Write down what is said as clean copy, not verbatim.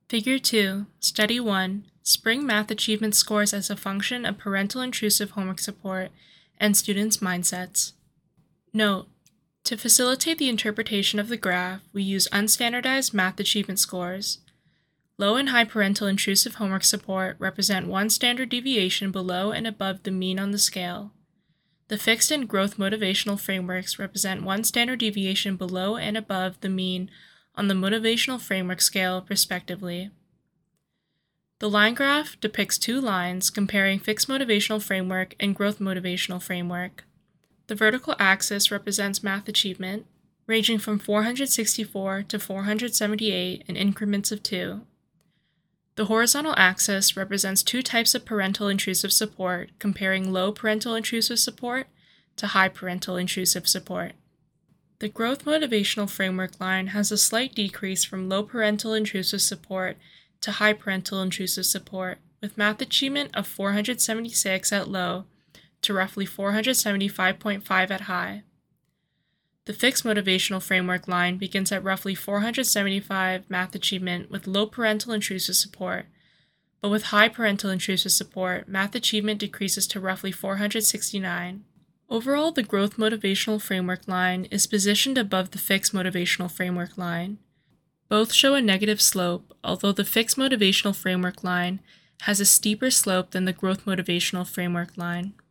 Figure 2, Study 1, Spring Math Achievement Scores as a Function of Parental Intrusive Homework Support and Students' Mindsets. Note: to facilitate the interpretation of the graph, we use unstandardized math achievement scores. Low and high parental intrusive homework support represent one standard deviation below and above the mean on the scale. The fixed and growth motivational frameworks represent one standard deviation below and above the mean on the motivational framework scale, respectively. The line graph depicts two lines comparing fixed motivational framework and growth motivational framework. The vertical axis represents math achievement, ranging from 464 to 478 in increments of 2. The horizontal axis represents two types of parental intrusive support, comparing low parental intrusive support to high parental intrusive support. The growth motivational framework line has a slight decrease from low parental intrusive support to high parental intrusive support, with math achievement of 476 at low to roughly 475.5 at high. The fixed motivational framework line begins at roughly 475 math achievement with low parental intrusive support, but with high parental intrusive support, math achievement decreases to roughly 469. Overall, the growth motivational framework line is positioned above the fixed motivational framework line. Both show a negative slope, although the fixed motivational framework line has a steeper slope than the growth motivational framework line.